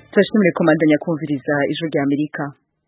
Turashimire komandanya kumviriza ijwi rya Amerika.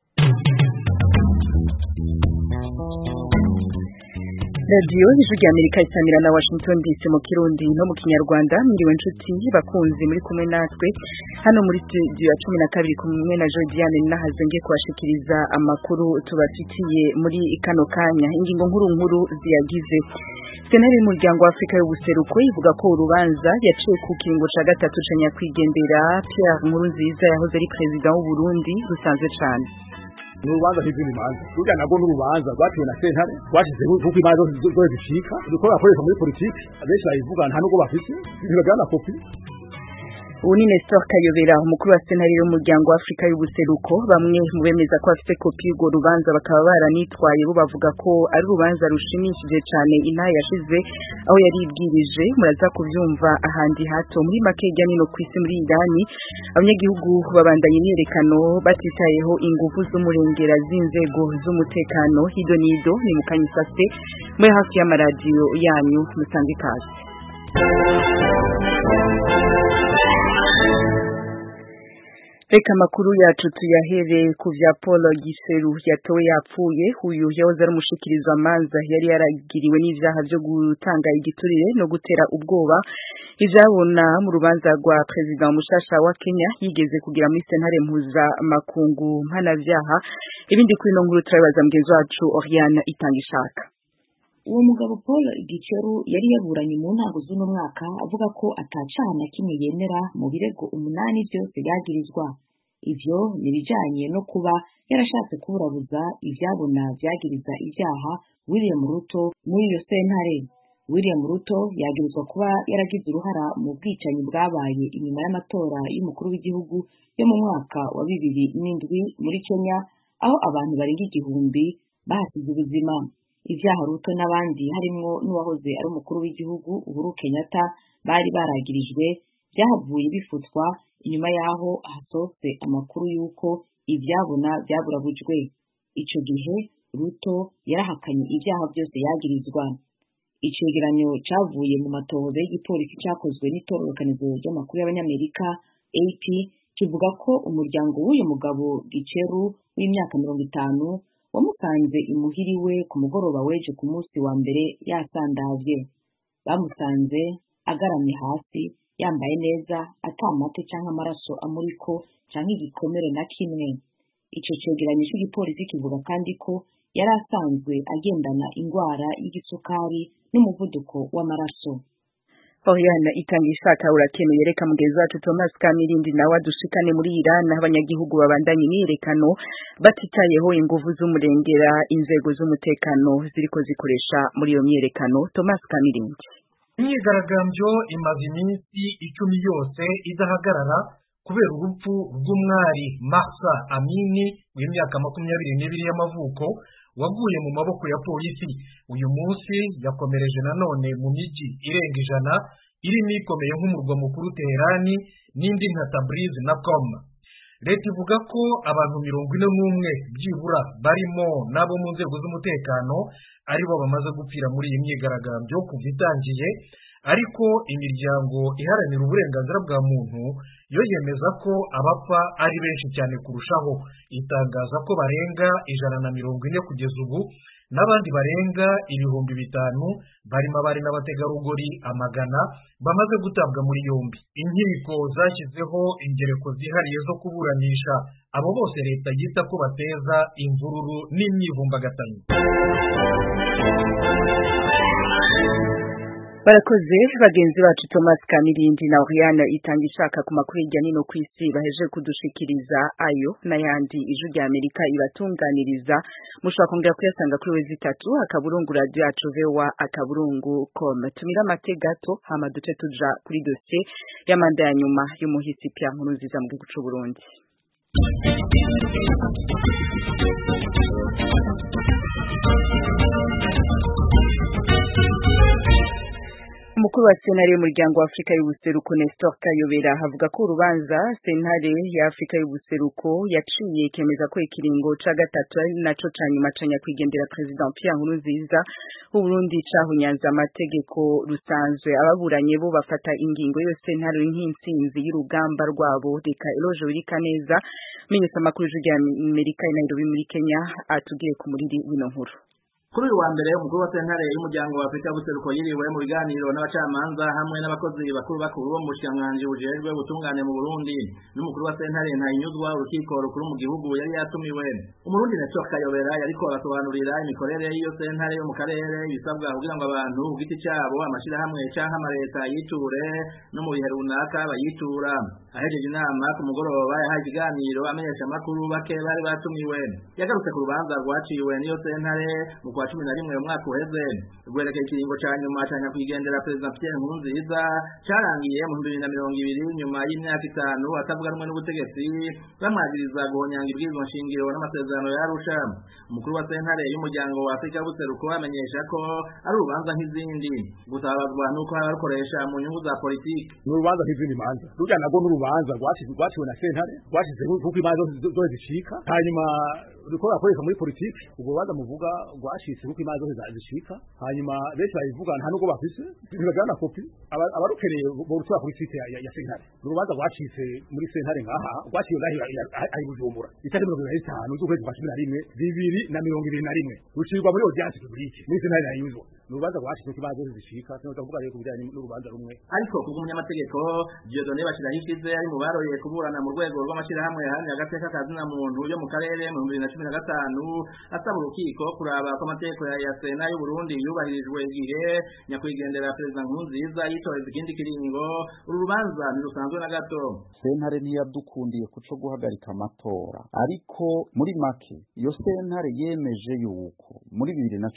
Radio ijwi rya Amerika isamira na Washington DC mu Kirundi no mu Kinyarwanda. Mwiriwe nshuti bakunzi muri kumwe natwe hano muri studio ya 12 kumwe na Jodiane Nahazenge kwashikiriza amakuru tubafitiye muri ikano kanya. Ingingo nkuru ziyagize Senari y'umuryango wa Afrika y'ubuseruko ivuga ko urubanza yaciye ku kiringo ca gatatu ca nyakwigendera Pierre Nkurunziza yahoze ari president w'u Burundi rusanzwe cane. Nurubanza hizini manza ruga nago nurubanza rwatewe na sentare rwashize kuko imanza zo zishika dukora akoresha muri politiki abenshi bayivuga nta nuko bafise ntibagana kopi. Uni Nestor Kayobera umukuru wa Senari y'umuryango wa Afrika y'ubuseruko bamwe mu bemeza ko afite kopi y'urwo rubanza bakaba baranitwaye bo bavuga ko ari urubanza rushimishije cyane intahe yashize aho yaribwirije muraza kuvyumva ahandi hato muri make hirya no kwisi muri Irani abanyagihugu babandanye imyerekano batitayeho ingufu z'umurengera z'inzego z'umutekano hidonido ni mukanyisase muri hafi y'amaradiyo yanyu musange kazi. Reka makuru yacu tuyahere ku vya Paul Giseru yatowe yapfuye uyu yahoze ari umushikiriza manza yari yaragiriwe n'ivyaha byo gutanga igiturire no gutera ubwoba ivyabona mu rubanza rwa president mushasha wa Kenya yigeze kugira muri sentare mpuza makungu mpanavyaha ibindi kuri no nkuru turabaza mugenzi wacu Oriane Itangishaka. Uwo mugabo Paul Giseru yari yaburanye mu ntango z'uno mwaka avuga ko atacana kimwe yemera mu birego 8 byose byagirizwa. Ivyo nibijanye no kuba yarashatse kuburabuza ivyabona vyagiriza ivyaha William Ruto muri iyo sentare. William Ruto yagirizwa kuba yaragize uruhara mu bwicanyi bwabaye inyuma y'amatora y'umukuru w'igihugu yo mu mwaka wa 2007 muri Kenya aho abantu barenga 1000 bahasize ubuzima. Ivyaha Ruto n'abandi harimwo n'uwahoze ari umukuru w'igihugu Uhuru Kenyatta bari baragirijwe byahavuye bifutwa inyuma yaho hasose amakuru yuko ivyabona byaburabujwe. Ico gihe Ruto yarahakanye ivyaha byose yagirizwa. Icegeranyo cavuye mu matohoza y'igipolisi cakozwe n'itororokanizo ry'amakuru y'abanyamerika AP kivuga ko umuryango w'uyu mugabo Gicheru w'imyaka 50 wamusanze imuhiriwe ku mugoroba weje ku munsi wa mbere yasandavye. Bamusanze agaramye hasi yambaye neza atamate canke amaraso amuriko canke igikomere na kimwe. Ico cegeranyo cy'igipolisi kivuga kandi ko yari asanzwe agendana ingwara y'igisukari n'umuvuduko w'amaraso. Oriana Itangishaka urakeneye reka mugenzi wacu Thomas Kamirindi nawe adushikane muri Iran abanyagihugu babandanye imyerekano batitayeho ingufu z'umurengera inzego z'umutekano ziriko zikoresha muri iyo myerekano. Thomas Kamirindi. Imyigaragambyo imaze iminsi 10 yose idahagarara kubera urupfu rw'umwari Mahsa Amini w'imyaka 22 y'amavuko waguye mu maboko ya polisi. Uyu munsi yakomereje nanone mu miji irenga 100 irimo ikomeye nk'umurwa mukuru Teherani n'indi nka Tabriz na Qom. Leta ivuga ko abantu 41 byibura barimo nabo mu nzego z'umutekano aribo bamaze gupfira muri iyi myigaragambyo kuva itangiye, ariko imiryango iharanira uburenganzira bwa muntu yo yemeza ko abapfa ari benshi cyane kurushaho. Itangaza ko barenga 140 kugeza ubu n'abandi barenga 5,000 barimo abari n'abategarugori 100 bamaze gutabwa muri yombi. Inkiko zashyizeho ingereko zihariye zo kuburanisha abo bose leta yita ko bateza imvururu n'imyivumbagatanyo. Barakoze bagenzi bacu Thomas Kamirindi na Oriana Itangishaka ku makuru hirya no kwisi baheje kudushikiriza ayo n'ayandi ijwi rya Amerika ibatunganiriza. Mushobora kongera kuyasanga kuri wezi 3 akaburungu radio yacu VOA@com. Tumira amate gato hama duce tuja kuri dossier y'amanda ya nyuma y'umuhisi Pierre Nkurunziza mu gihugu cy'u Burundi. umukuru wa sentare y'umuryango wa Afrika y'ubuseruko Nestor Kayobera avuga ko urubanza sentare ya Afrika y'ubuseruko yaciye ikemeza ko ikiringo ca gatatu ari naco ca nyuma ca nyakwigendera President Pierre Nkurunziza w'Uburundi cahunyanze amategeko rusanzwe. Ababuranye bo bafata ingingo yo sentare nk'intsinzi y'urugamba rwabo. Reka Eloge Wirikaneza menyesha amakuru ya Amerika i Nairobi muri Kenya atubwiye ku muriri w'ino nkuru. Kuri uyu wa mbere umukuru wa sentare y'umuryango wa Afrika y'ubuseruko yiriwe mu biganiro n'abacamanza hamwe n'abakozi bakuru bo mu bushikiranganji bujejwe ubutungane mu Burundi n'umukuru wa sentare Ntahinyuzwa urukiko rukuru mu gihugu yari yatumiwe. Umurundi Nestor Kayobera yariko abasobanurira imikorere y'iyo sentare yo mu karere ibisabwa kugira ngo abantu ku giti cyabo amashirahamwe canke amareta yiture no mu bihe runaka bayitura. Ahejeje inama ku mugoroba yahaye ikiganiro amenyesha amakuru bake bari batumiwe. Yagarutse ku rubanza rwaciwe n'iyo sentare mu kwa 11 umwaka uheze rwerekeye ikiringo ca nyuma ca nyakwigendera President Pierre Nkurunziza carangiye mu 2020 nyuma y'imyaka 5 atavuga rumwe n'ubutegetsi bamwagiriza guhonyanga ibwirizwa nshingiro n'amasezerano ya Arusha. Umukuru wa sentare y'umuryango wa Afrika y'ubuseruko amenyesha ko ari urubanza nk'izindi gutabazwa nuko abarukoresha mu nyungu za politiki. N'urubanza nk'izindi manza rujya nago n'urubanza rwaciwe na sentare rwashize kuko imanza zo zishika hanyuma rukora akoresha muri politiki. Ubwo rubanza muvuga rwashitse kuko imanza zo zishika hanyuma benshi bayivuga nta nuko bafise ntibagana kopi abarukereye bo rutura kuri site ya sentare. Urubanza rwacitse muri sentare ngaha rwaciwe ayi Bujumbura itari 55 z'ukwezi kwa 11 2021 rucirwa muri audience publique muri sentare Ntahinyuzwa. Urubanza rwashitse kuko imanza zo zishika sinavuga rero kubijanye n'urubanza rumwe. Ariko kuko umunyamategeko Dieudonné Bashirahishize ari mu baroye kuburana mu rwego rw'amashirahamwe yahamye agateka kazina muntu yo mu karere mu 2015 asaba urukiko kuraba ko amategeko ya Sena y'u Burundi yubahirijwe igihe nyakwigendera President Nkurunziza yitoreza ikindi kiringo. Uru rubanza ntirusanzwe na gato. Sentare ntiyadukundiye kuco guhagarika amatora, ariko muri make iyo sentare yemeje yuko muri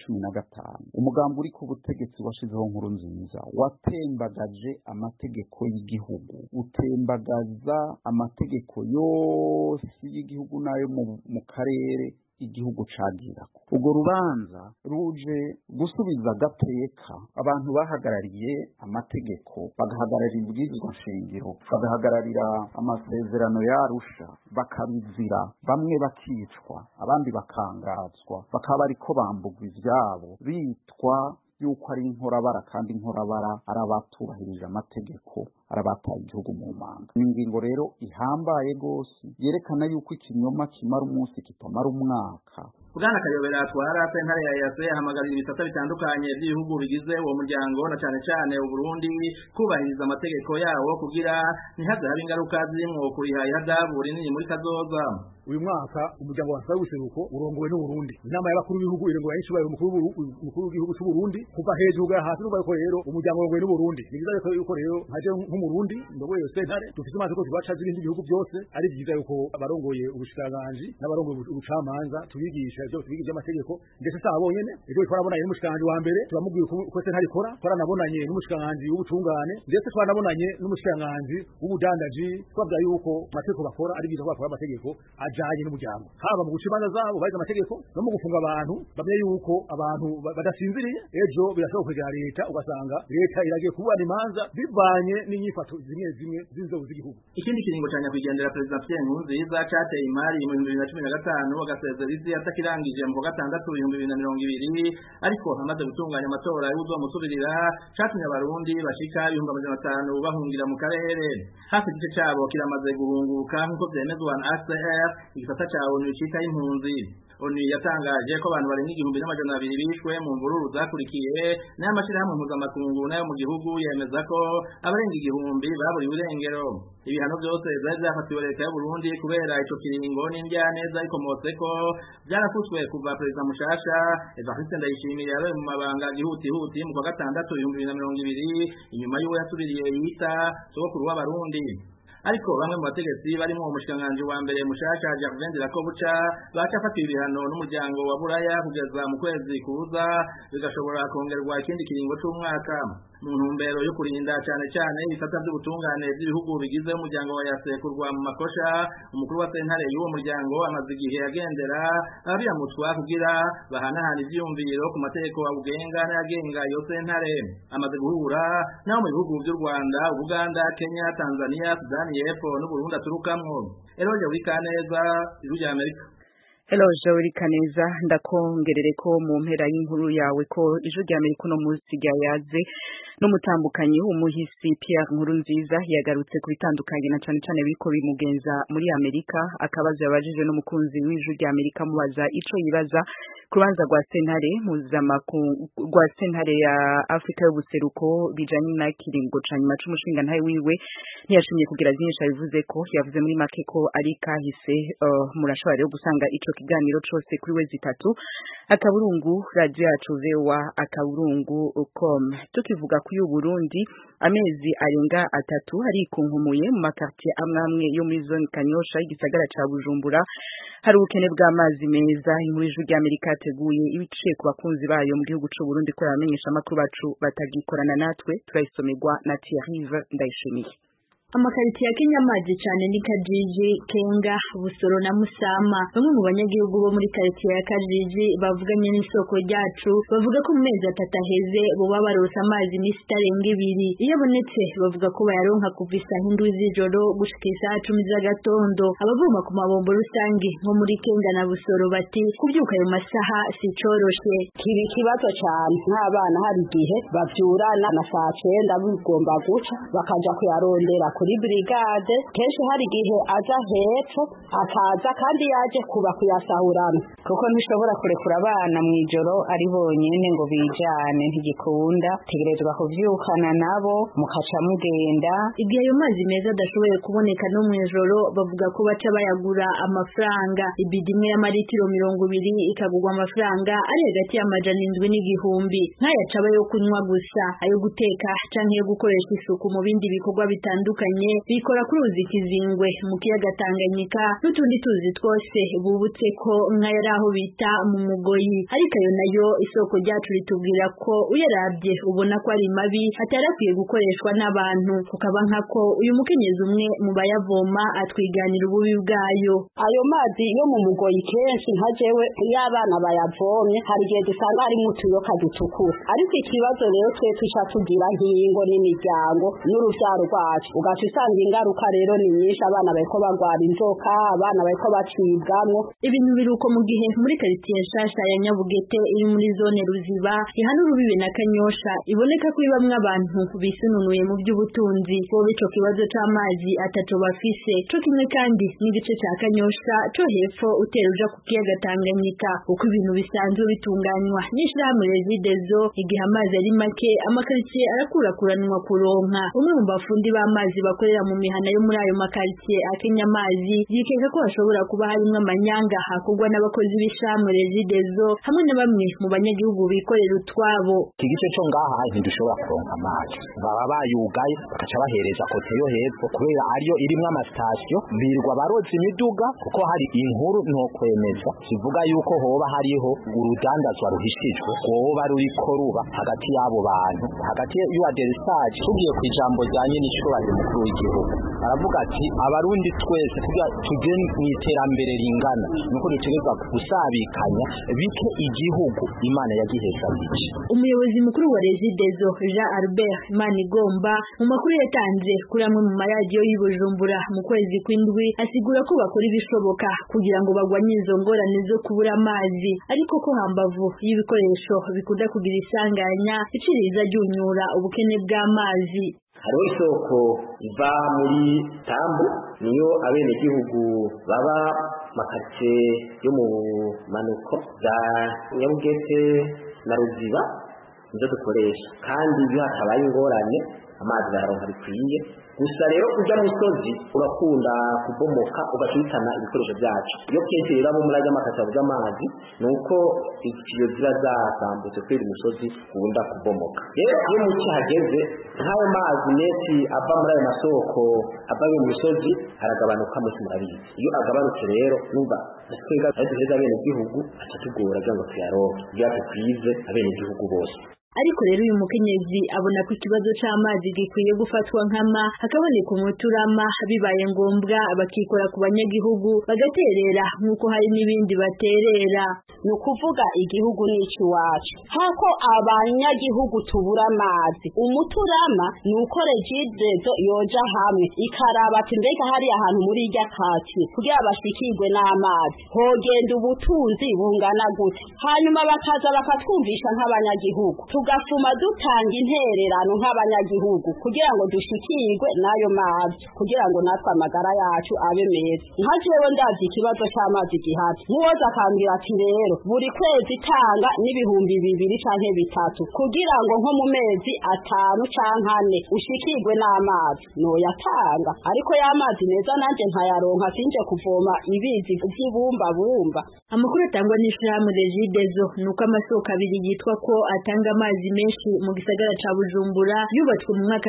2015 umugambi uri ku butegetsi washizeho Nkurunziza watembagaje amategeko y'igihugu, utembagaza amategeko yose y'igihugu nayo mu karere igihugu cagirako. Ubwo rubanza ruje gusubiza gateka abantu bahagarariye amategeko, bagahagararira ibwirizwa nshingiro, bagahagararira amasezerano ya Arusha, bakabizira, bamwe bakicwa abandi bakangazwa, bakaba ariko bambugwa ivyabo bitwa yuko ari inkorabara, kandi inkorabara arabatubahirije amategeko, arabataye igihugu mu manga. Ingingo rero ihambaye gose yerekana yuko ikinyoma kimara umunsi kitamara umwaka. Bwana Kayobera atwara sentare ya EAC ahamagarira ibisata bitandukanye by'ibihugu bigize uwo muryango na cane u Burundi kubahiriza amategeko yawo kugira ntihaze habe ingaruka zimwo kuriha ihadabu rinini muri kazoza. Uyu mwaka umuryango wa Afrika y'ubuseruko urongowe n'u Burundi. Inama y'abakuru b'ibihugu irongowe n'ishubaye umukuru w'igihugu cy'u Burundi kuva hejuru ga hasi n'uko rero umuryango urongowe n'u Burundi. Nigiza yuko rero nkaje nk'umurundi ndogoye yo sentare dufite amategeko tubaca z'ibindi bihugu byose ari byiza yuko abarongoye ubushikiranganji n'abarongoye ubucamanza tubigisha ibyo tubigisha amategeko ndetse sabonyene ejo twarabonanye n'umushikiranganji wa mbere turamubwiye ko sentare ikora, twaranabonanye n'umushikiranganji w'ubutungane ndetse twaranabonanye n'umushikiranganji w'ubudandaji twavuga yuko amategeko bakora ari byiza ko bakora amategeko ajanye n'umuryango, haba mu gucimanza zabo barize amategeko no mu gufunga abantu bamye yuko abantu badasinziriye ejo birashobora kwegera leta ugasanga leta iragiye kubana imanza bivanye n'inyifato zimwe z'inzego z'igihugu. Ikindi kiringo ca nyakwigendera President Pierre Nkurunziza cateye imari mu 2015 bagasezera isi atakirangije mu gatandatu 2020 ariko hamaze gutunganya amatora y'uzomusubirira catumye abarundi bashika 500 bahungira mu karere. Hafi igice cabo kiramaze guhunguka nk'uko vyemezwa na ACR igisata ca ONU cita impunzi. ONU yatangaje ko abantu barenga 1200 bishwe mu mvururu zakurikiye n'amashirahamwe mpuzamakungu nayo mu gihugu yemeza ko abarenga 1000 baburiwe irengero. Ibihano byose byari byafatiwe leta y'u Burundi kubera ico kiringo n'indyaneza ikomotseko byarafutswe kuva President Mushasha Evariste Ndayishimiye yabaye mu mabanga gihuti mu kwa gatandatu 2020 inyuma y'uwo yasubiriye yita sokuru w'abarundi. ariko bamwe mu bategetsi barimo umushikiranganji wa mbere mushasha Gervais Ndirakobuca bacafatiwe ibihano n'umuryango wa Buraya kugeza mu kwezi kuza bigashobora kongerwa ikindi kiringo c'umwaka mu ntumbero yo kurinda cyane cyane ibisata by'ubutungane by'ibihugu bigize umuryango wa yasekurwa mu makosha. Umukuru wa sentare y'uwo muryango amaze igihe agendera abiyamutwa kugira bahanahana ivyiyumviro ku mategeko abugenga n'ayagenga iyo sentare. Amaze guhura naho mu bihugu by'u Rwanda, Uganda, Kenya, Tanzania, Sudani y'Epfo n'Uburundi aturukamwo. Eroje Wikaneza, Ijwi rya Amerika. Hello Joey Kaneza, ndakongerere ko mu mpera y'inkuru yawe ko Ijwi rya Amerika no munsi ryayaze n'umutambukanyi w'umuhisi Pierre Nkurunziza yagarutse ku bitandukanye na cyane cyane biriko bimugenza muri Amerika. Akabazo yabajije n'umukunzi w'Ijwi rya Amerika mubaza ico yibaza kubanza rwa sentare rwa sentare ya Afrika y'ubuseruko bijanye na kiringo ca nyuma c'umushinga ntaye wiwe ntiyashimye kugira byinshi abivuze ko yavuze muri make ko ari kahise. Murashobora rero gusanga ico kiganiro cose kuri wezi 3 akaburungu radio yacu VOA akaburungu.com. Tukivuga ku y'Uburundi amezi arenga 3 ari kunkumuye mu makartier amwe yo muri zone Kanyosha igisagara ca Bujumbura hari ubukene bw'amazi meza. Inkuru y'Ijwi rya Amerika yateguye ibiciye ku bakunzi bayo mu gihugu c'u Burundi ko yamenyesha amakuru bacu batagikorana natwe turayisomerwa na Thierry Ndayishimiye. Amakaritiye Kenya amazi cyane ni Kajiji, Kenga, Busoro na Musama. Bamwe mu banyagihugu bo muri karitiye ya Kajiji bavuganye n'isoko ryacu bavuga ko mu mezi 3 aheze bo babarosa amazi n'isitarenga 2. Iyo abonetse bavuga ko bayaronka kuva isaha 7 z'ijoro gushika isaha 10 z'agatondo. Abavoma ku mabombo rusangi nko muri Kenga na Busoro bati kubyuka ayo masaha si coroshe. Kiri kibazo cyane nk'abana hari igihe bavyurana na saa 9 bigomba guca bakaja kuyarondera kuri brigade. Kenshi hari igihe aza hepfo akaza kandi yaje kuba kuyasahurana kuko ntishobora kurekura abana mu ijoro ari bonyene ngo bijane ntigikunda tegerezwa kuvyukana nabo mukaca mugenda. Igihe ayo mazi meza adashoboye kuboneka no mu ijoro bavuga ko baca bayagura amafaranga. Ibidi imwe y'amaritiro 20 ikagurwa amafaranga ari hagati y'amajana 7 n'igihumbi. Nk'ayaca yo kunywa gusa, ayo guteka canke yo gukoresha isuku mu bindi bikorwa bitandukanye bikora ku ruzi Kizingwe mu kiyaga Tanganyika n'utundi tuzi twose bubutse ko nk'ayaraho bita mu Mugoyi. Ariko ayo nayo isoko ryacu ritubwira ko uyaravye ubona ko ari mabi atarakwiye gukoreshwa n'abantu. Kukaba nkako uyu mukenyezi umwe mu bayavoma atwiganira ububi bwayo. Ayo mazi yo mu Mugoyi kenshi nkajewe y'abana bayavomye hari igihe dusanga ari mu tuyoka dutukura. Ariko ikibazo rero twe tuca tugira nk'ingo n'imiryango n'uruvyaro rwacu ugasanga ingaruka rero ni nyinshi. Abana bariko bagwara inzoka, abana bariko bacibwamwo. Ibintu biruko mu gihe muri karitiye nshasha ya Nyabugete iri muri zone Ruziba ihana urubibe na Kanyosha iboneka ko ibamwe abantu bisununuye mu by'ubutunzi bo bico kibazo c'amazi ataco bafise. Co kimwe kandi n'igice ca Kanyosha co hepfo uteruja ku kiyaga Tanganyika uko ibintu bisanzwe bitunganywa n'ishirahamwe Rezidezo. Igihe amazi ari make amakaritiye arakurakuranwa kuronka. Umwe mu bafundi b'amazi bakorera mu mihana yo muri ayo makaritiye akenya amazi yikeka ko hashobora kuba harimo amanyanga hakorwa n'abakozi b'ishamwe Rezidezo hamwe na bamwe mu banyagihugu bikorera utwabo. Iki gice cyo ngaha ntidushobora kuronka amazi, baba bayugaye bakaca bahereza kote yo hepfo kubera ariyo irimwo amasitasiyo birwa baroza imiduga kuko hari inkuru no kwemeza zivuga yuko hoba hariho urudandazwa ruhishijwe hoba ruriko ruba hagati y'abo bantu hagati y'uwaderisage. Tugiye ku ijambo ryanye n'icubahiro mukuru w'igihugu aravuga ati abarundi twese kugira tuje mu iterambere ringana nuko dutegerezwa gusabikanya bike igihugu Imana yagiheza biki. Umuyobozi mukuru wa Rezidezo Jean Albert Manigomba mu makuru yatanze kuri amwe mu maradiyo y'Ibujumbura mu kwezi kw'indwi asigura ko bakora ibishoboka kugira ngo bagwanye izo ngorane zo kubura amazi, ariko ko hambavu y'ibikoresho bikunda kugira isanganya iciriza ryunyura ubukene bw'amazi. Hariho isoko iva muri Tambu niyo abenegihugu baba makace yo mu manuko za Nyabugete na Ruziba nizo dukoresha, kandi iyo hatabaye ingorane amazi bayaronka bikwiye. Gusa rero ujya mu misozi urakunda kubomoka ugashitana ibikoresho byacu. Iyo kenshi rero abo muri ajya makata bw'amazi nuko iyo zira zasambutse kwera umusozi ukunda kubomoka. Rero iyo mu cyageze nk'ayo mazi menshi ava muri ayo masoko ava mu misozi aragabanuka mu murabizi. Iyo agabanutse rero numva twega duheza bene gihugu atatugora cyangwa tuyaronke byatwize abene gihugu bose. Ariko rero uyu mukenyezi abona ko ikibazo c'amazi gikwiye gufatwa nkama hakaboneka umuturama bibaye ngombwa bakikora ku banyagihugu bagaterera nkuko hari n'ibindi baterera. No kuvuga igihugu n'ici wacu hako abanyagihugu tubura amazi umuturama nuko regidezo yoja hamwe ikaraba ati mbega hari ahantu muri irya kati kugira bashikirwe n'amazi hogenda ubutunzi bungana gute hanyuma bakaza bakatwumvisha nk'abanyagihugu tugafuma dutanga intererano nk'abanyagihugu kugira ngo dushikirwe nayo mazi kugira ngo natwe amagara yacu abe meza. Nka jewe ndazi ikibazo cy'amazi gihari muwoza akambwira ati rero buri kwezi tanga n'ibihumbi 2 canke 3 kugira ngo nko mu mezi 5 canke 4 ushikirwe n'amazi no yatanga ariko y'amazi neza nanje nkayaronka sinje kuvoma ibizi by'ibumba bumba. Amakuru atangwa n'ishirahamwe Regidezo nuko amasoko abiri yitwa ko atanga amazi menshi mu gisagara ca Bujumbura yubatswe mu mwaka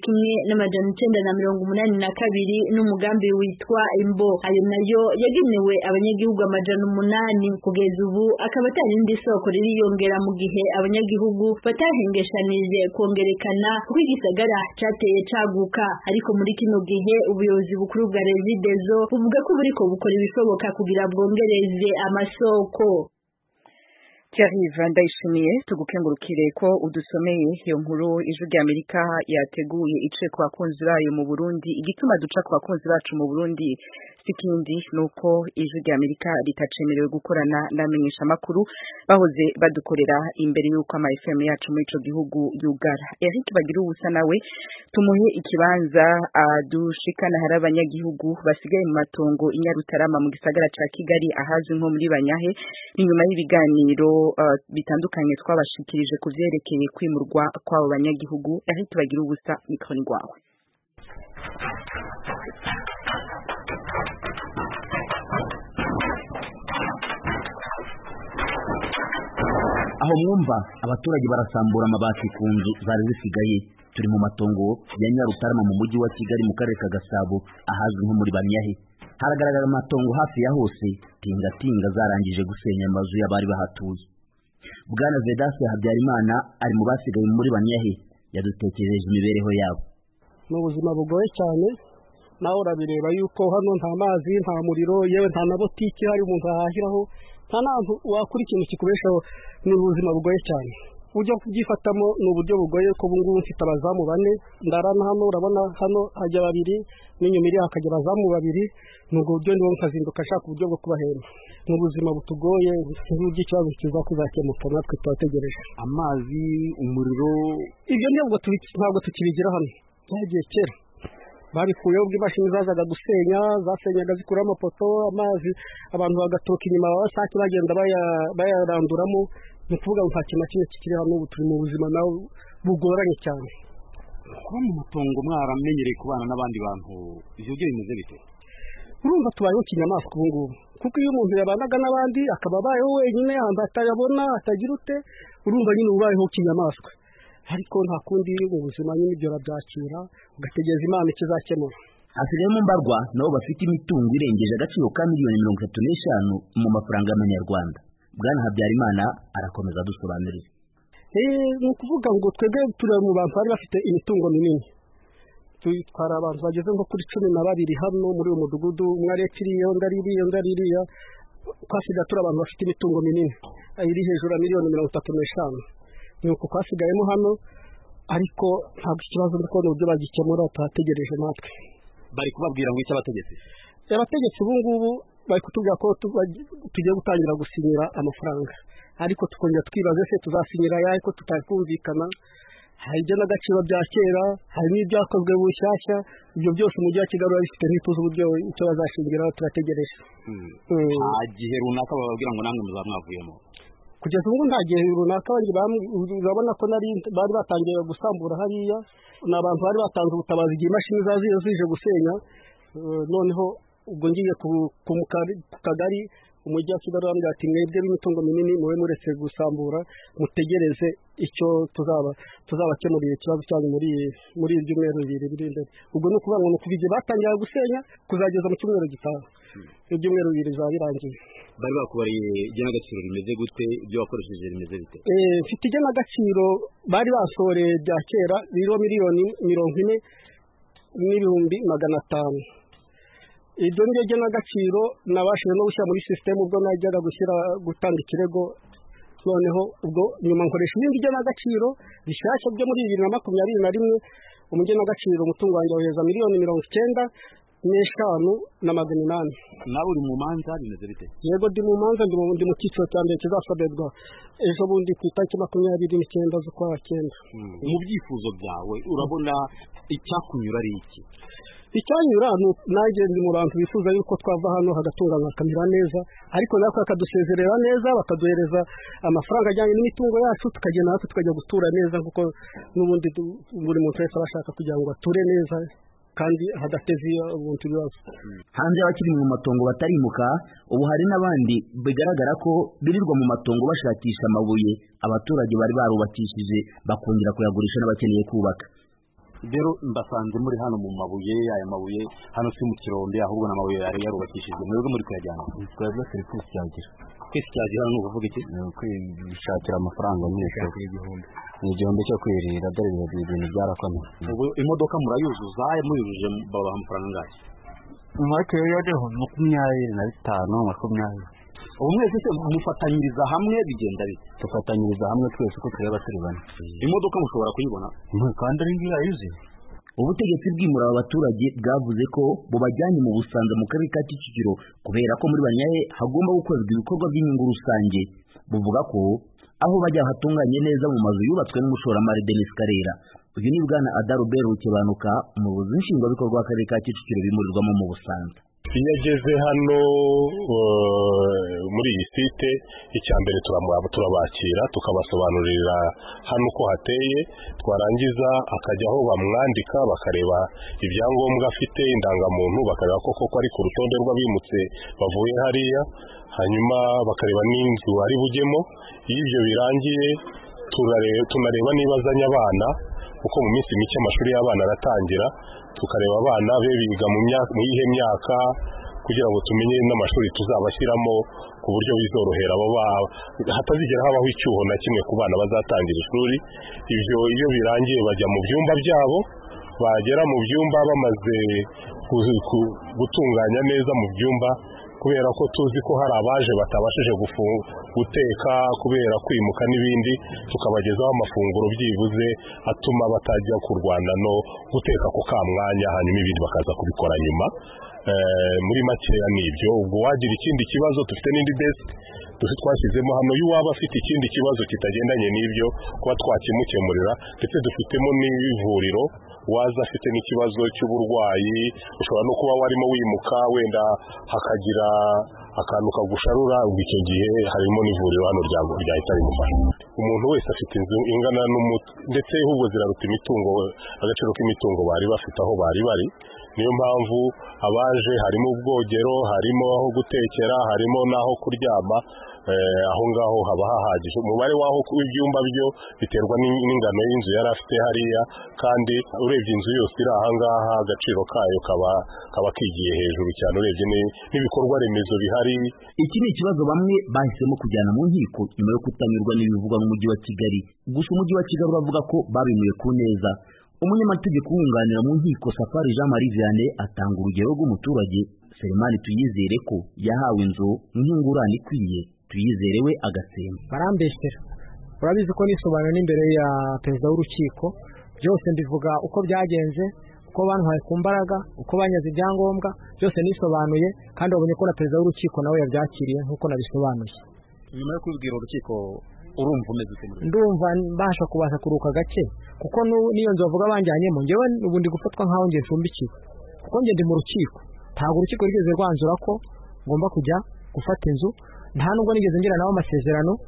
w'1982 n'umugambi witwa Imbo. Ayo nayo yagenewe abanyagihugu 800 kugeza ubu akaba atarindi soko ririyongera mu gihe abanyagihugu batahengeshanije kongerekana kuko igisagara cateye caguka. Ariko muri kino gihe ubuyobozi bukuru bwa Regidezo buvuga ko buriko bukora ibishoboka kugira bwongereze amasoko. Thierry Vandayishimiye tugukengurukire ko udusomeye iyo nkuru ijwi ry'Amerika yateguye ice ku bakunzi bayo mu Burundi. Igituma duca ku bakunzi bacu mu Burundi sikindi nuko ijwi ry'Amerika ritacemerewe gukorana n'amenyesha makuru bahoze badukorera imbere yuko ama FM yacu muri ico gihugu yugara. Eric Bagira ubusa nawe tumuhe ikibanza dushikana hari abanyagihugu basigaye mu matongo inyarutarama mu gisagara ca Kigali ahazwi nko muri Banyahe inyuma y'ibiganiro bitandukanye twabashikirije kuvyerekeye kwimurwa kw'abo banyagihugu. Eric Bagira ubusa mikroni gwawe. Aho mwumva abaturage barasambura amabati ku nzu zari zisigaye. Turi mu matongo ya Nyarutarama mu mujyi wa Kigali mu karere ka Gasabo ahazwi nko muri Banyahe. Haragaragara amatongo hafi ya hose tinga zarangije gusenya amazu y'abari bahatuye. Bwana Vedaste Habyarimana ari mu basigaye muri Banyahe yadutekereje imibereho yabo. N'ubuzima bugoye cyane naho urabireba yuko hano nta mazi nta muriro yewe nta na botiki hari umuntu ahahiraho nta nantu wakuri ikintu kikubeshaho. Ni ubuzima bugoye cyane ujya kubyifatamo n'uburyo bugoye ko bungu mfite abazamu 4 ndarana hano urabona hano hajya 2 n'inyuma iri hakagera abazamu 2 n'ubwo buryo niwo nkazinduka ashaka uburyo bwo kubahemba. Ni ubuzima butugoye n'uburyo ikibazo kiza kuzakemuka natwe twategereje. Amazi umuriro ibyo ntabwo tukibigira hano byagiye kera babikuyeho ubw'imashini zazaga gusenya zasenyaga zikura amapoto amazi abantu bagatoka inyuma babasake bagenda bayaranduramo. Ni kuvuga nta kintu kimwe kikiri hano ubu turi mu buzima nawe bugoranye cyane. Kuba mu matongo mwaramenyereye kubana n'abandi bantu ivyo byo bimeze bite? Urumva tubayeho kinyamaswa ubu ngubu kuko iyo umuntu yabanaga n'abandi akaba abayeho wenyine ahantu atayabona atagira ute urumva nyine ubayeho kinyamaswa. Ariko nta kundi mu buzima nyine ibyo rabyakira ugategereza Imana ikizakemura. Hasigaye mu mbarwa nabo bafite imitungo irengeje agaciro ka miliyoni 35 mu mafaranga y'amanyarwanda. Bwana Habyarimana arakomeza dusobanurira. Ni ukuvuga ngo twebwe turi mu bantu bari bafite imitungo minini. Twara abantu bageze nko kuri 12 hano muri uyu mudugudu umwe kiriyo ndaririya kwasiga turi abantu bafite imitungo minini iri hejuru ya miliyoni 35. Nuko kwasigayemo hano ariko ntabwo ikibazo ndiko n'uburyo bagikemura twategereje natwe. Bari kubabwira ngo icyo abategetsi ubu ngubu bari kutubwira ko tugiye gutangira gusinyira amafaranga ariko tukongera twibaze se tuzasinyira yahe ko tutakumvikana. Hari ibyo n'agaciro bya kera hari n'ibyakozwe bushyashya ibyo byose umujyi wa Kigali bifite n'ituzo uburyo icyo bazashingiraho turategereje. Gihe runaka bababwira ngo namwe muzamwavuyemo kugeza ubu nta gihe runaka urabona ko bari batangiye gusambura hariya n'abantu bari batanze ubutabazi igihe imashini zije gusenya noneho ubwo ngiye ku kagari umujyi wa Kigali bambwira ati mwebwe b'imitungo minini muwe muretse gusambura mutegereze icyo tuzabakemurira ikibazo cyanyu muri ibyumweru bibiri biri imbere ubwo ni ukuvuga ngo ni ukuva igihe batangira gusenya kuzageza mu cyumweru gitaha ibyumweru bibiri bizaba birangiye. Bari bakubariye igenagaciro rimeze gute, ibyo wakoresheje rimeze bite? Mfite igenagaciro bari basoreye bya kera riro miliyoni 40,500,000. Ibyo ni igenagaciro nabashije no gushyira muri sisiteme ubwo najyaga gutanga ikirego, noneho ubwo nyuma nkoresha ibindi igenagaciro bishyashya byo muri 2021 umugenagaciro umutungo wanjye woheza $95,800,000. Nawe uri mu manza bimeze bite? Yego ndi mu manza, ndi mu cyiciro cya mbere kizasaberwa ejo bundi ku itariki 29 z'ukwa cyenda. Mu byifuzo byawe urabona icyakunyura ari iki? Icyanyura nanjye ndi mu bantu bifuza yuko twava hano hagatunganywa hakamera neza, ariko natwe bakadusezerera neza bakaduhereza amafaranga ajyanye n'imitungo yacu tukagenda natwe tukajya gutura neza, kuko n'ubundi buri muntu wese arashaka kugira ngo ature neza kandi hadateze ubuntu ibibazo. Hanze y'abakiri mu matongo batarimuka, ubu hari n'abandi bigaragara ko birirwa mu matongo bashakisha amabuye abaturage bari barubakishije bakongera kuyagurisha n'abakeneye kubaka. Rero mbasanze muri hano mu mabuye, aya mabuye hano si mu kirombe ahubwo n'amabuye yari yarubakishijwe, mwebwe muri kuyajyana. Twebwe turi kwishyakira. Kwishyakira ni ukuvuga iki? Kwishakira amafaranga ni igihumbi cyo kwirira, dore ibintu byarakomeye. Ubu imodoka murayuzuza, muyujuje babaha amafaranga angahe? Umwaka yodeho 25. Ubu mwese se mufatanyiriza hamwe bigenda bite? Tufatanyiriza hamwe twese uko tureba turi bane. Imodoka mushobora kuyibona? Kandi ari ngiyo yuzuye. Ubutegetsi bwimura abaturage bwavuze ko bubajyanye mu Busanza mu karere ka Kicukiro kubera ko muri Banyahe hagomba gukorwa ibikorwa by'inyungu rusange. Buvuga ko aho bajya hatunganye neza mu mazu yubatswe n'umushoramari Denis Karera. Uyu ni bwana Adalbert Rukebanuka, umuyobozi nshingwabikorwa w'akarere ka Kicukiro bimurirwamo mu Busanza. Iyo ageze hano muri iyi site, icya mbere turabakira tukabasobanurira hano uko hateye, twarangiza akajya aho bamwandika bakareba ibyangombwa afite, indangamuntu bakareba koko ari ku rutonde rw'abimutse bavuye hariya, hanyuma bakareba n'inzu ari bujyemo. Iyo ibyo birangiye tunareba niba azanye abana, kuko mu minsi mike amashuri y'abana aratangira, tukareba abana be biga mu yihe myaka kugira ngo tumenye n'amashuri tuzabashyiramo ku buryo bizorohera abo hatazigera habaho icyuho na kimwe ku bana bazatangira ishuri. Ibyo iyo birangiye bajya mu byumba byabo, bagera mu byumba bamaze gutunganya neza mu byumba, kubera ko tuzi ko hari abaje batabashije guteka kubera kwimuka n'ibindi, tukabagezaho amafunguro byibuze atuma batajya kurwana no guteka ku kamwanya, hanyuma ibindi bakaza kubikora nyuma. Muri makeya nibyo. Ubwo wagira ikindi kibazo, dufite n'indi desk twashyizemo hano y'uwaba afite ikindi kibazo kitagendanye n'ibyo kuba twakimukemurira, ndetse dufitemo n'ivuriro waza afite n'ikibazo cy'uburwayi, ushobora no kuba warimo wimuka wenda hakagira akantu kagusharura, ubwo icyo gihe harimo n'ivuriro hano ryahita rimufasha. Umuntu wese afite inzu ingana ndetse ahubwo ziraruta imitungo, agaciro k'imitungo bari bafite aho bari bari. Niyo mpamvu abaje harimo ubwogero, harimo aho gutekera, harimo n'aho kuryama. Aho ngaho haba hahagije. Umubare w'aho ibyumba byo biterwa n'ingano y'inzu yari afite hariya, kandi urebye inzu yose iri aha ngaha agaciro kayo kaba kigiye hejuru cyane urebye n'ibikorwa remezo bihari. Iki ni ikibazo bamwe bahisemo kujyana mu nkiko nyuma yo kutanyurwa n'ibivugwa n'umujyi wa Kigali. Gusa umujyi wa Kigali bavuga ko babimuye ku neza. Umunyamategeko wunganira mu nkiko Safari Jean Marie Vianney atanga urugero rw'umuturage Selemani Tuyizere ko yahawe inzu nk'ingurane ikwiye, Tuyizere we agasemba. Barambeshyera, urabizi ko nisobanura n'imbere ya perezida w'urukiko, byose mbivuga uko byagenze, uko bantwaye ku mbaraga, uko banyaze ibyangombwa, byose nisobanuye, kandi wabonye ko na perezida w'urukiko nawe yabyakiriye nk'uko nabisobanuye. Nyuma yo kubibwira urukiko urumva umeze ute? Ndumva mbasha kubasha kuruka gake, kuko niyo nzu bavuga banjyanyemo njyewe ubundi gufatwa nk'aho ngiye ncumbikiwe, kuko njye ndi mu rukiko. Ntabwo urukiko rwigeze rwanzura ko ngomba kujya gufata inzu, nta nubwo nigeze ngira nawe amasezerano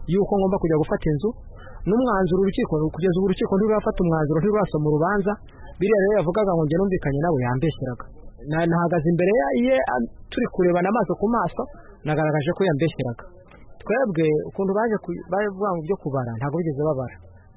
yuko ngomba kujya gufata inzu n'umwanzuro urukiko kugeza ubu urukiko ntirurafata umwanzuro ntirurasoma urubanza biriya rero yavugaga ngo njye numvikanye nawe yambeshyeraga nahagaze imbere ye turi kurebana amaso ku maso nagaragaje ko yambeshyeraga twebwe ukuntu bavuga ngo byo kubara ntabwo bigeze babara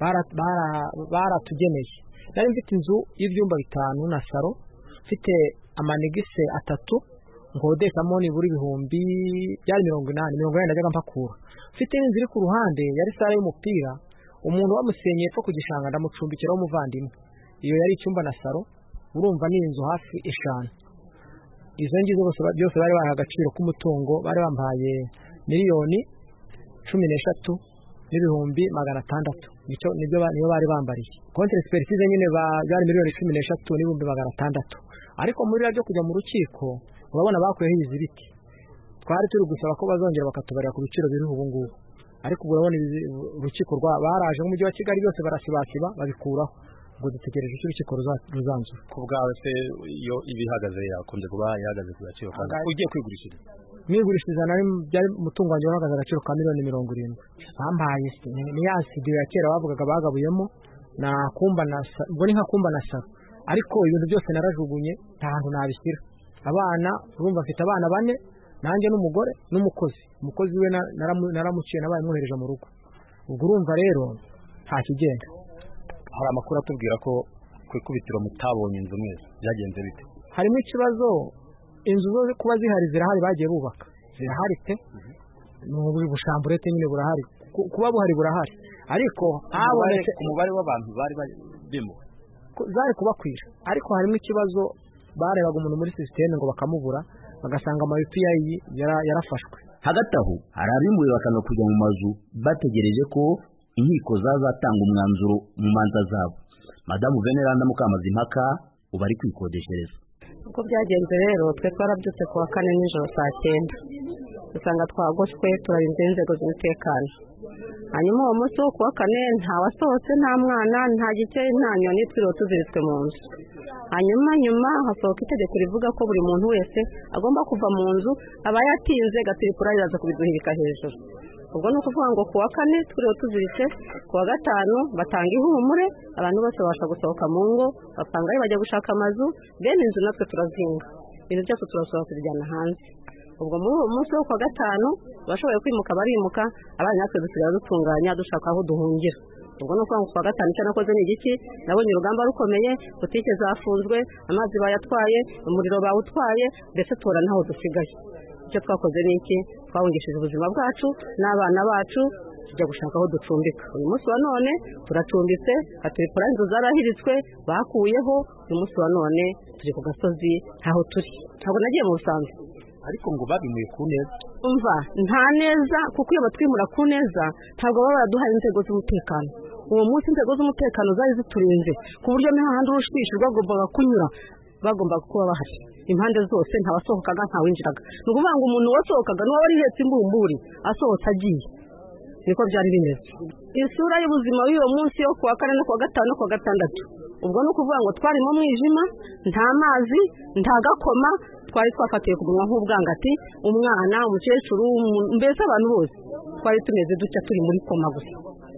baratugeneye nari mfite inzu y'ibyumba 5 na saro mfite amanegise 3 nkodeshamo nibura ibihumbi byari 80 najyaga mpakura mfite n'inzu iri ku ruhande yari sare y'umupira umuntu wamusenyeye ko ku gishanga ndamucumbikiraho umuvandimwe iyo yari icyumba na saro urumva ni inzu hafi 5 izo ngizo byose bari baha agaciro k'umutungo bari bampaye miliyoni 13 n'ibihumbi 600 niyo bari bambariye contre expertise nyine bari miliyoni 13 n'ibihumbi 600 ariko muri ryo kujya mu rukiko urabona bakuyeho izibiti twari turi gusaba ko bazongera bakatubarira ku biciro biri ubu ngubu ariko urabona urukiko baraje mu mujyi wa Kigali byose barasibasiba babikuraho ngo dutegereje urukiko ruzanzura ku bwawe se iyo ibihagaze yakunze kuba yahagaze ku gaciro kandi ugiye kwigurishiriza mwigurishiriza nari byari umutungo wanjye wahagaze agaciro ka miliyoni 70 bambaye ni ya studio ya kera bavugaga bagabuyemo na kumba na ubwo ni nka kumba na saro ariko ibintu byose narajugunye nta hantu nabishyira abana urumva mfite abana 4 nanjye n'umugore umukozi we naramuciye nabaye mwohereje mu rugo ubwo urumva rero nta kigenda hari amakuru atubwira ko ku ikubitiro mutabonye inzu mwese byagenze bite harimo ikibazo inzu zo kuba zihari zirahari bagiye bubaka zirahari pe n'ubu bushamburete nyine burahari kuba buhari burahari ariko habonetse umubare w'abantu bari bimo zari kubakwira ariko harimo ikibazo barebaga umuntu muri systeme ngo bakamubura bagasanga amayipi yarafashwe hagati aho hari abimbuye bakanga kujya mu mazu bategereje ko inkiko zazatanga umwanzuro mu manza zabo madamu Veneranda Mukamazimpaka ubari kwikodeshereza uko byagenze rero twe twarabyutse ku wa 4 nijoro saa 9 usanga twagoshwe turarinze inzego z'umutekano hanyuma uwo munsi wo ku wa 4 nta wasohotse nta mwana nta gice nta nyoni twiriwe tuziritswe mu nzu hanyuma hasohoka itegeko rivuga ko buri muntu wese agomba kuva mu nzu aba yatinze gatiripura iraza kubiduhirika hejuru ubwo ni ukuvuga ngo ku wa 4 twiriwe tuziritse ku wa 5 batanga ihumure abantu bose babasha gusohoka mu ngo bapangayo bajya gushaka amazu bene inzu natwe turazinga ibintu byose turasohoka tubijyana hanze ubwo muri uwo munsi wo ku wa 5 bashoboye kwimuka barimuka abana natwe dusigaye dutunganya dushaka aho duhungira ubwo no kwa kwa 5 icyo nakoze ni igiki nabonye urugamba rukomeye butike zafunzwe amazi bayatwaye umuriro bawutwaye ndetse tora naho dusigaye icyo twakoze ni iki twahungishije ubuzima bwacu n'abana bacu tujya gushaka aho ducumbika uyu munsi wa none turacumbitse katuripura inzu zarahiritswe bakuyeho uyu munsi wa none turi ku gasozi ntaho turi ntabwo nagiye mu busanzwe ariko ngo babimuye ku neza umva nta neza kuko iyo batwimura ku neza ntabwo baba baraduhaye inzego z'umutekano uwo munsi inzego z'umutekano zari ziturinze ku buryo n'ahandi urushwishi rwagombaga kunyura bagombaga kuba bahari impande zose nta wasohokaga nta winjiraga ni ukuvuga ngo umuntu wasohokaga n'uwo wari hetse imbumburi asohotse agiye niko byari bimeze isura y'ubuzima y'uwo munsi yo ku wa 4 no ku wa 5 no ku wa 6 ubwo ni ukuvuga ngo twari mu mwijima nta mazi nta gakoma twari twafatiye ku munwa nk'ubwangati umwana umukecuru mbese abantu bose twari tumeze dutya turi muri koma gusa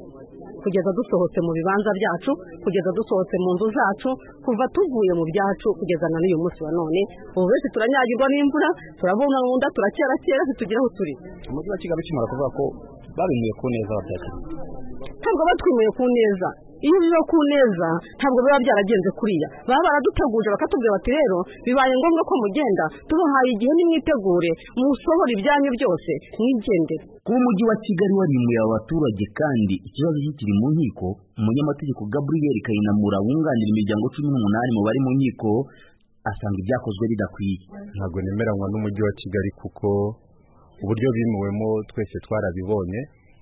kugeza dusohotse mu bibanza byacu kugeza dusohotse mu nzu zacu kuva tuvuye mu byacu kugeza na n'uyu munsi wa none ubu wese turanyagirwa n'imvura turabona mu nda turakera ntitugire aho turi umujyi wa Kigali ukimara kuvuga ko babimuye ku neza babyakiriye ntabwo batwimuye ku neza iyo biba ku neza ntabwo biba byaragenze kuriya baba baraduteguje bakatubwira bati rero bibaye ngombwa ko mugenda tubahaye igihe nimwitegure musohora ibyanyu byose mwigendere kuba umujyi wa Kigali warimuye abaturage kandi ikibazo kikiri mu nkiko umunyamategeko Gabriel Kayinamura wunganira imiryango 18 mu bari mu nkiko asanga ibyakozwe bidakwiye ntabwo nemeranywa n'umujyi wa Kigali kuko uburyo bimuwemo twese twarabibonye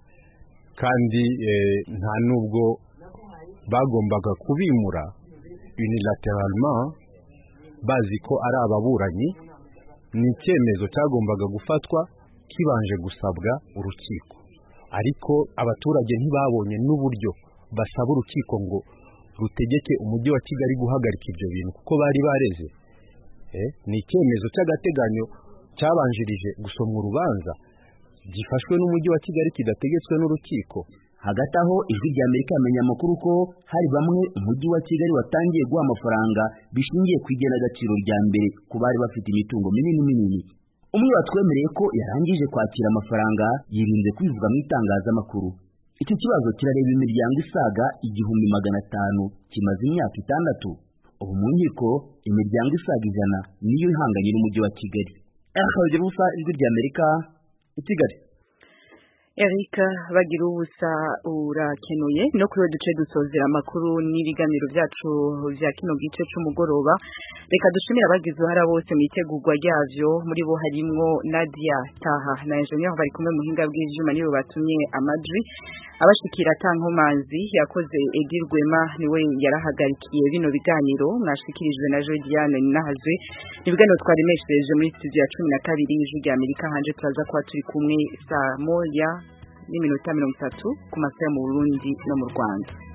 kandi nta nubwo bagombaga kubimura unilateralement bazi ko ari ababuranyi ni icyemezo cyagombaga gufatwa kibanje gusabwa urukiko ariko abaturage ntibabonye n'uburyo basaba urukiko ngo rutegeke umujyi wa Kigali guhagarika ibyo bintu kuko bari bareze ni icyemezo cy'agateganyo cyabanjirije gusomwa urubanza gifashwe n'umujyi wa Kigali kidategetswe n'urukiko. Hagati aho ijwi rya Amerika yamenye amakuru ko hari bamwe umujyi wa Kigali watangiye guha amafaranga bishingiye ku igenagaciro rya mbere ku bari bafite imitungo minini. Umwe watwemereye ko yarangije kwakira amafaranga yirinze kwivuga mu itangazamakuru. Iki kibazo kirareba imiryango isaga 1500 kimaze imyaka 6. Ubu mu nkiko imiryango isaga 100 niyo ihanganye n'umujyi wa Kigali. Bagira ubusa ijwi rya Amerika i Kigali. Eric bagira ubusa urakenuye no kuri duce dusozera amakuru n'ibiganiro byacu bya kino gice cy'umugoroba. Reka dushimira abagize uruhara bose mu itegurwa ryavyo, muri bo harimwo Nadia Taha na Engineer bari kumwe mu hinga bw'ivyuma nibo batumye amajwi abashikira Tankomanzi yakoze Edirwema niwe yarahagarikiye bino biganiro mwashikirijwe na Jodiane Nahazwe. Ibiganiro twaremesheje muri studio ya 12 y'ijwi rya Amerika hanje turaza kuba turi kumwe saa 1:30 ku masaha mu Burundi no mu Rwanda.